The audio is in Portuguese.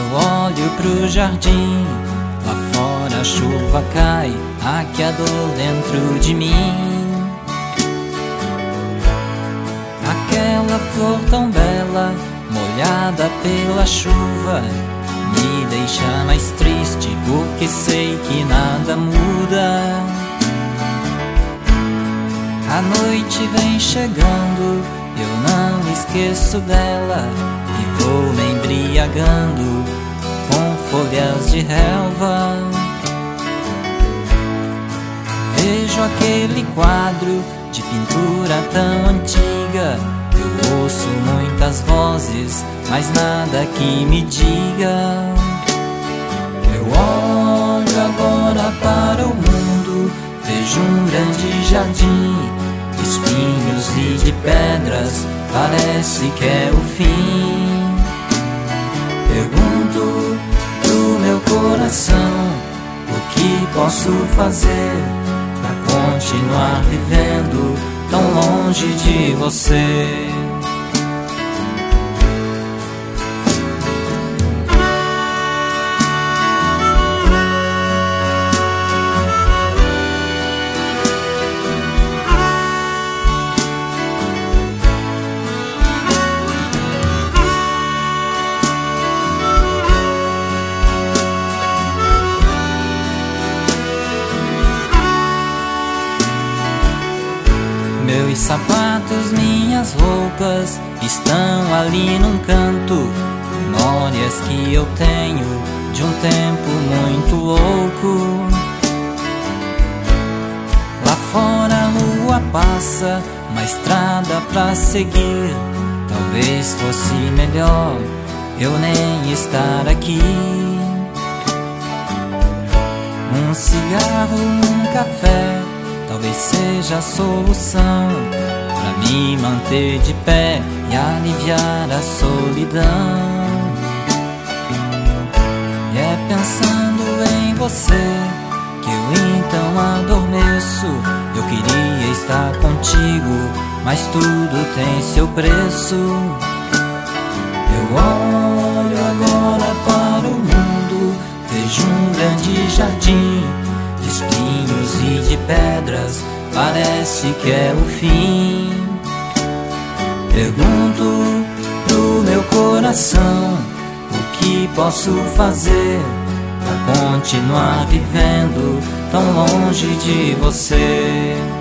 olho pro jardim, lá fora a chuva cai, aqui a dor dentro de mim. Aquela flor tão bela, molhada pela chuva, me deixa mais triste porque sei que nada muda. A noite vem chegando, eu não esqueço dela e vou me embriagando com folhas de relva. Vejo aquele quadro de pintura tão antiga, eu ouço muitas vozes, mas nada que me diga. Eu olho agora para o mundo, vejo um grande jardim, espinhos e de pedras, parece que é o fim. Pergunto pro meu coração, o que posso fazer pra continuar vivendo tão longe de você? Meus sapatos, minhas roupas estão ali num canto, memórias que eu tenho de um tempo muito louco. Lá fora a rua passa, uma estrada pra seguir, talvez fosse melhor eu nem estar aqui. Um cigarro, um café, talvez seja a solução pra me manter de pé e aliviar a solidão. E é pensando em você que eu então adormeço. Eu queria estar contigo, mas tudo tem seu preço. Eu olho agora para o mundo, vejo um grande jardim de espinhos e de pedras, parece que é o fim. Pergunto pro meu coração, o que posso fazer pra continuar vivendo tão longe de você?